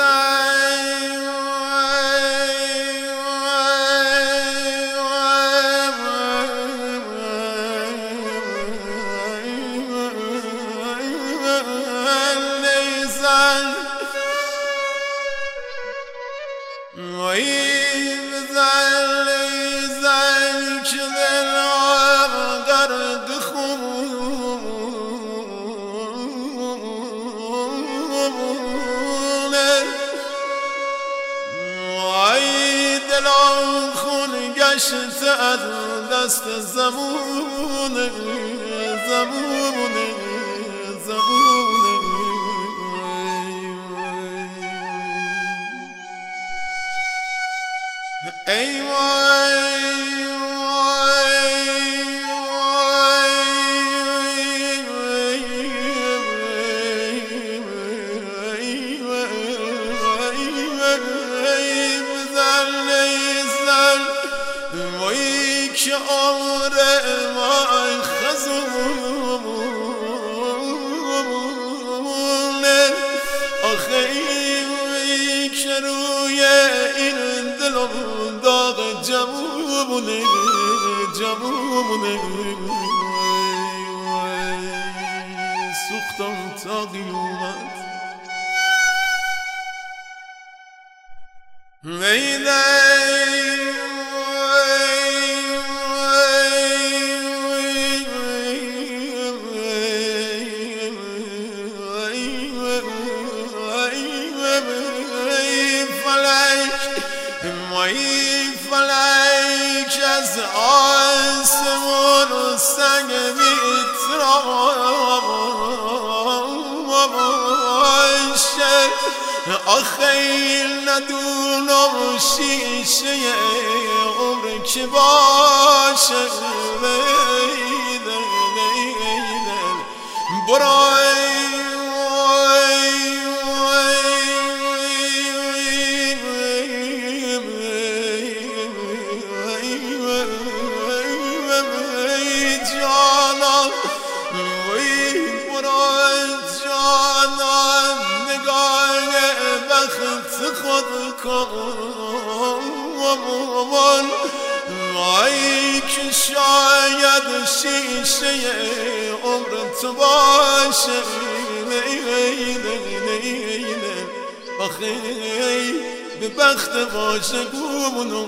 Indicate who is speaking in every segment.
Speaker 1: گشت از دست زمونه زمونه زمونه ای وای که آره مای خزونه آخه ای که روی این دلم داغ جمونه جمونه سوختم تا قیامت فلک از آسمون سنگ میتراشه آخه ندونم شیشه عمر که باشه برای خود کن ای که شاید شیشه عمر تو باشه آخه به بخت باشه گمونم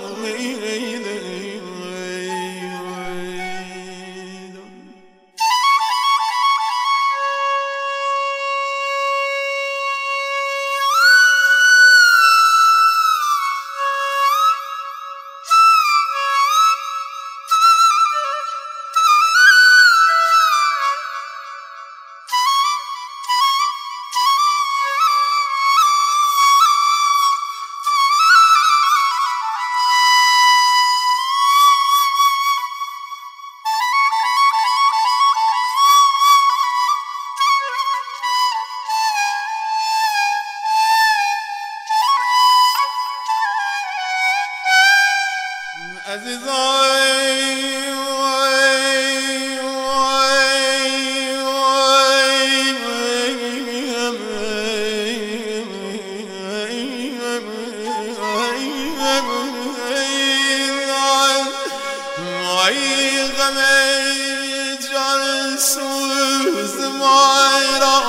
Speaker 1: جان سوز مای را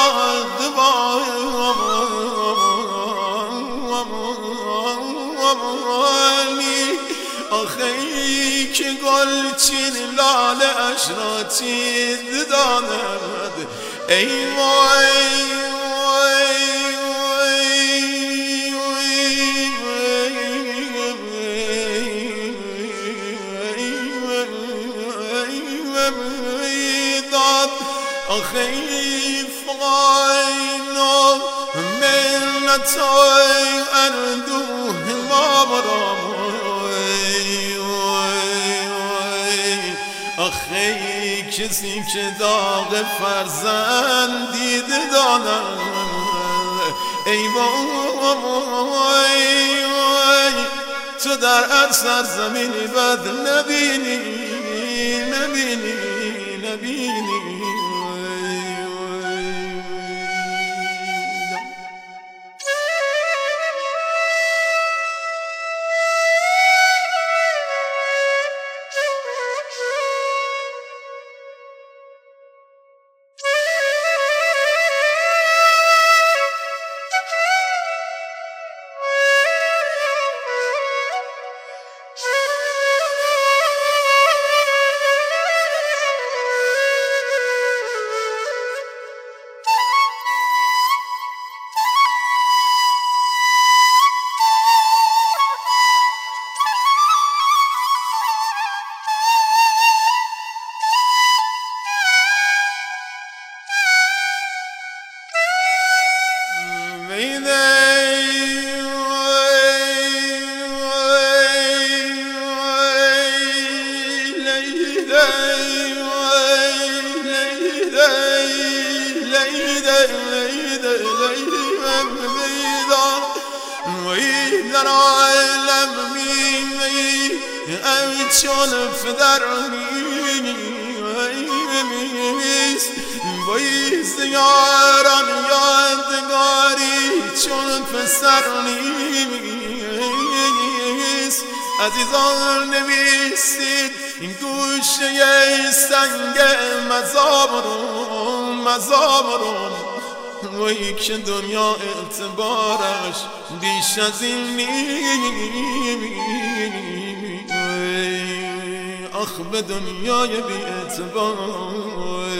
Speaker 1: آخه ای که گلچین لاله اش را چید داند ای وای آخه ای فاینا منتای اندوه ما آخه ای کسی که داغ فرزند دیده داند ای وای تو در هر سرزمینی بد نبینی در عالم میوی چون پدرنیست بایست یاران یادگاری چون پسر نیست عزیزان نویسید این گوشه سنگ مزارم وای که دنیا اعتبارش بیش از این نیست آخ به دنیای بی اعتبار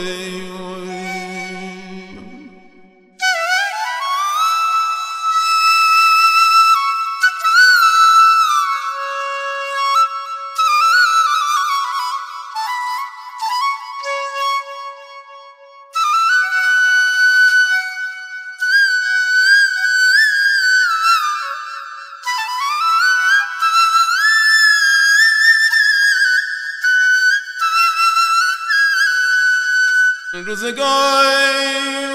Speaker 1: روزگاری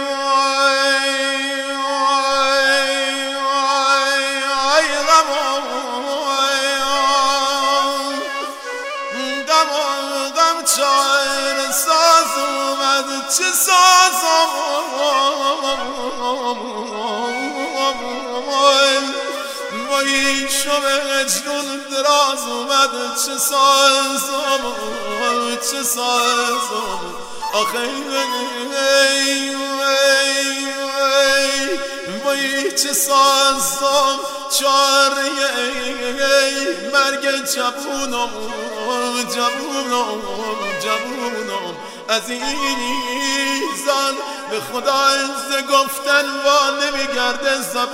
Speaker 1: غم چاره ساز اومد چه سازم وای شب جنون دراز اومد چه سازم آخه وای چه سازم چاره مرگ جوونم عزیزان به خدا از گفتن وا نمیگرده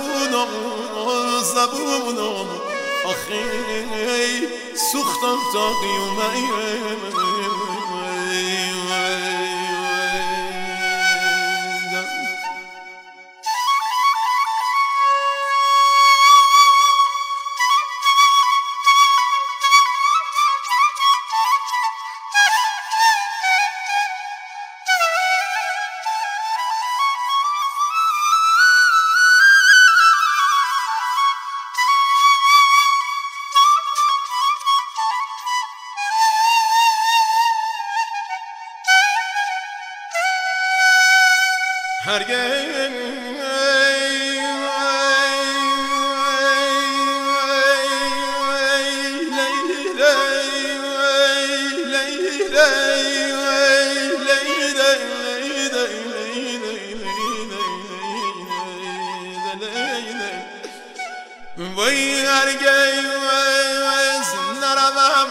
Speaker 1: زبونم آخه سوختم تا قیومه وای هرگز نروم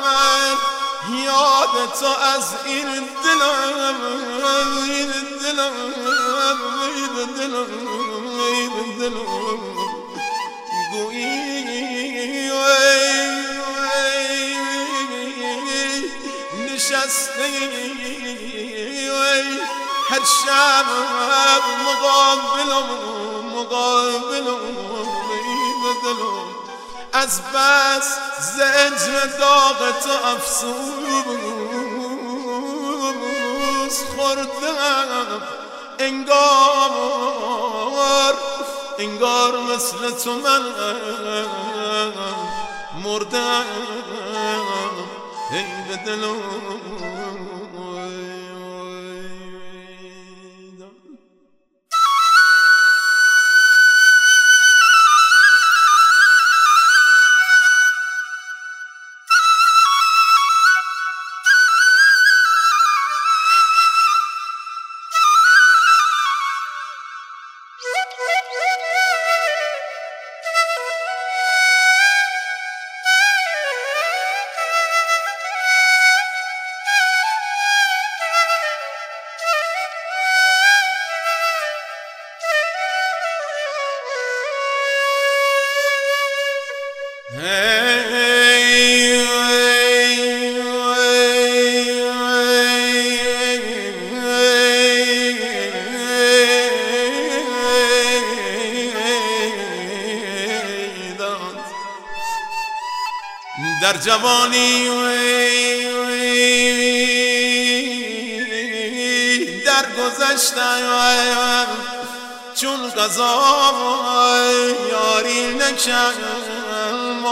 Speaker 1: یاد تو از این دلم گویی نشسته هر شب مقابلم از بس زجر داغ تو افسوس خوردم انگار مثل تو من مردم ای به دلم در جوانی در گذشتم چون قضا یاری نکرد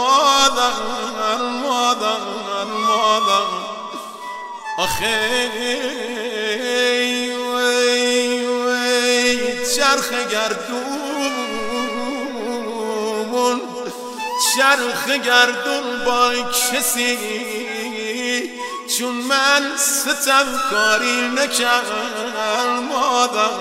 Speaker 1: مادر آخه چرخ گردون با کسی چون من ستمکاری نکرد مادر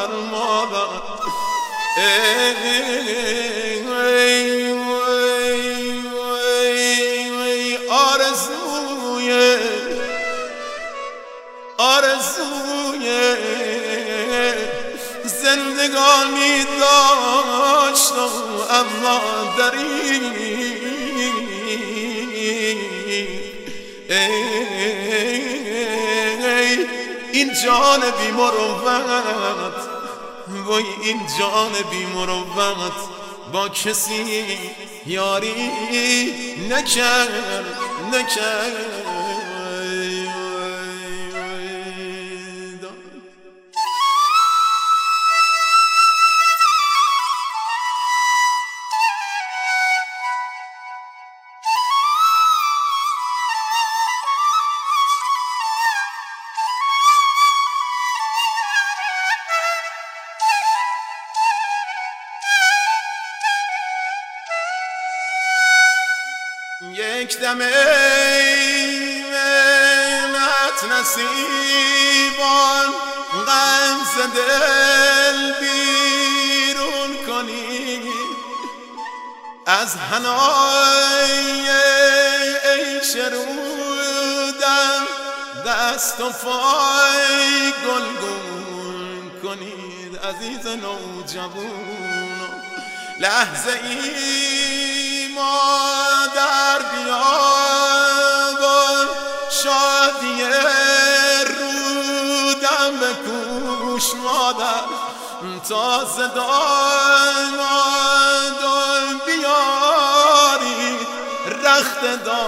Speaker 1: آرزوی زندگانی داشتم اما دری این جان بی مروت وای این جان بی مروت با کسی یاری نکرد یک دم ایمت نصیبان غم ز دل بیرون کنی از حنای عیش رودم دست و پای گلگون کنید عزیز نوجوان لحظه ای مادر بیاور شادی رودم بکوش مادر تا داماد بیاری رخت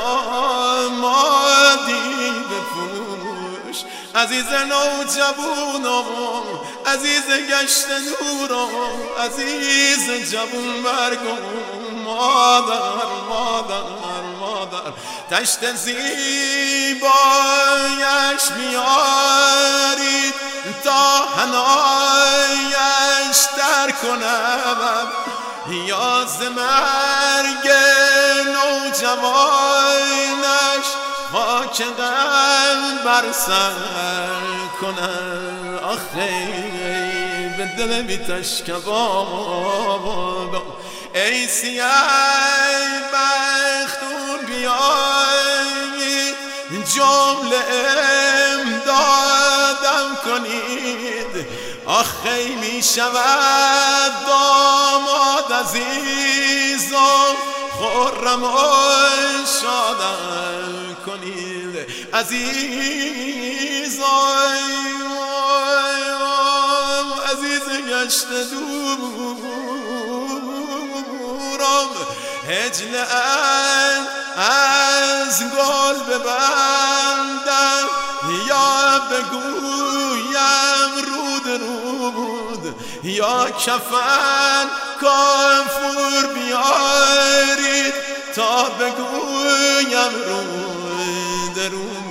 Speaker 1: دامادی بپوش عزیز نوجوانم عزیز گشت نورم عزیز جوون مرگم مادر تشت زیبایش میارید تا حنایش در کنم یا ز مرگ نوجوانش خاک غم بر سر کنم آخه به دل بی تشکباب ای سیاه بختون بیایی جمله امدادم کنید آخه می شود داماد عزیزم خرم و شادم کنید عزیز گشت دورم هجل از گل ببندم یا بگویم رود یا کفن کافور بیارید تا بگویم رود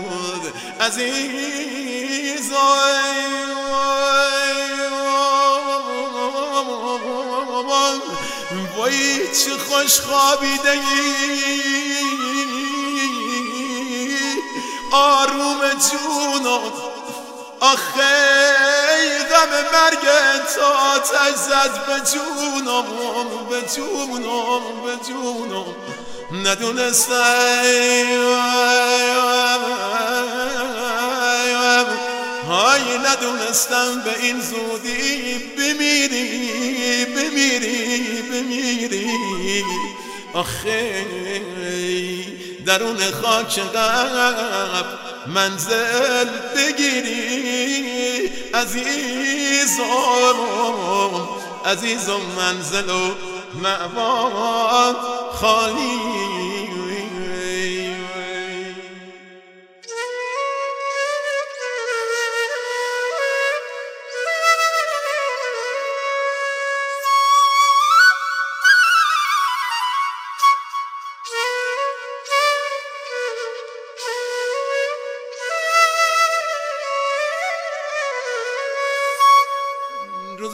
Speaker 1: عزیز وای چه خوش خوابیده ای آروم جونم آخه غم مرگت آتش زد به جونم ندونستم به این زودی بمیری آخه درون خاک قبر منزل بگیری عزیزم منزل و مأوات خالی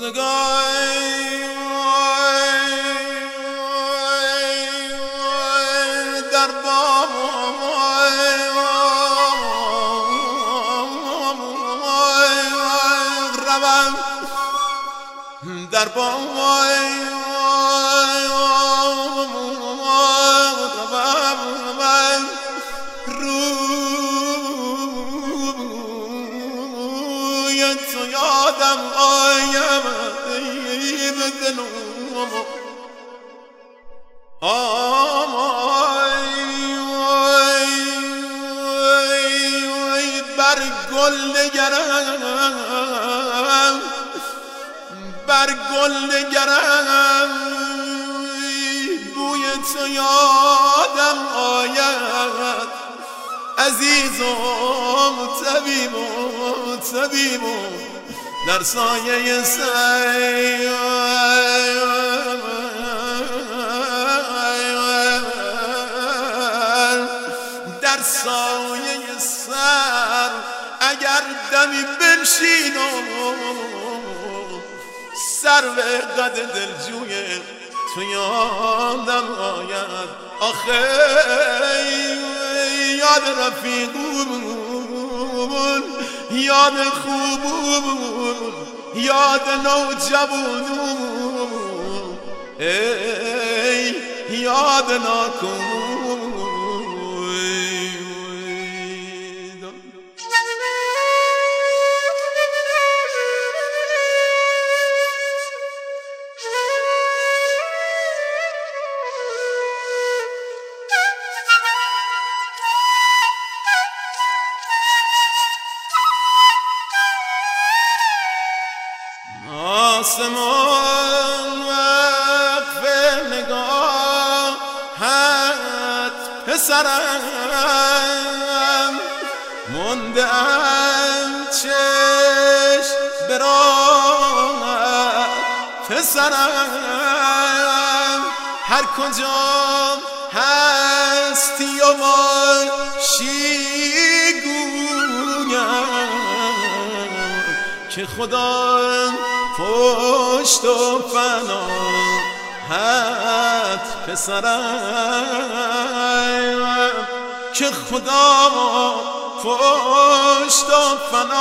Speaker 1: در بام روم در بام روی تو یادم آیم ای به دلم بر گل نگرم بر گل نگرم بوی تو یادم آید عزیزم طبیبم در سایه سر در سایه سر اگر دمی بنشینم سر به قد دلجوی تو یادم آید آخه یاد رفیقون یاد خوبون یاد نوجوانون ای یاد نکن آسمان وقف نگاهت پسرم مونده ام چشم به راهت پسرم هر کجا هستی و باشی گویم که خدا پشت و پناهت پسرم که خدا پشت و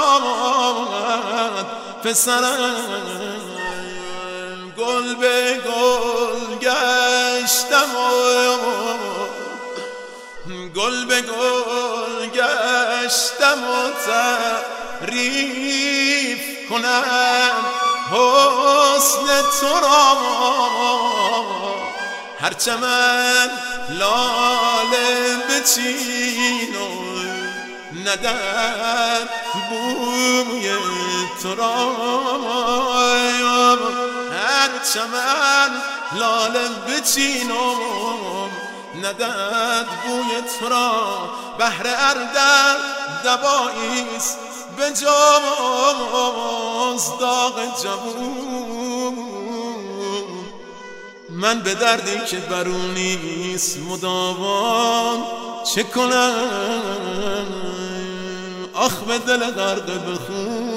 Speaker 1: پناهت پسرم گل به گل گشتم گل به گل گشتم و تعریف کنم حسن تو را هرچه من لاله بچینم ندد بوی تو را هرچه من لاله بچینم ندد بوی تو را بهر اردن دواییست به جاز داغ جوون من به دردی که برونیست مداوام چه کنم آخ به دل غرق بخون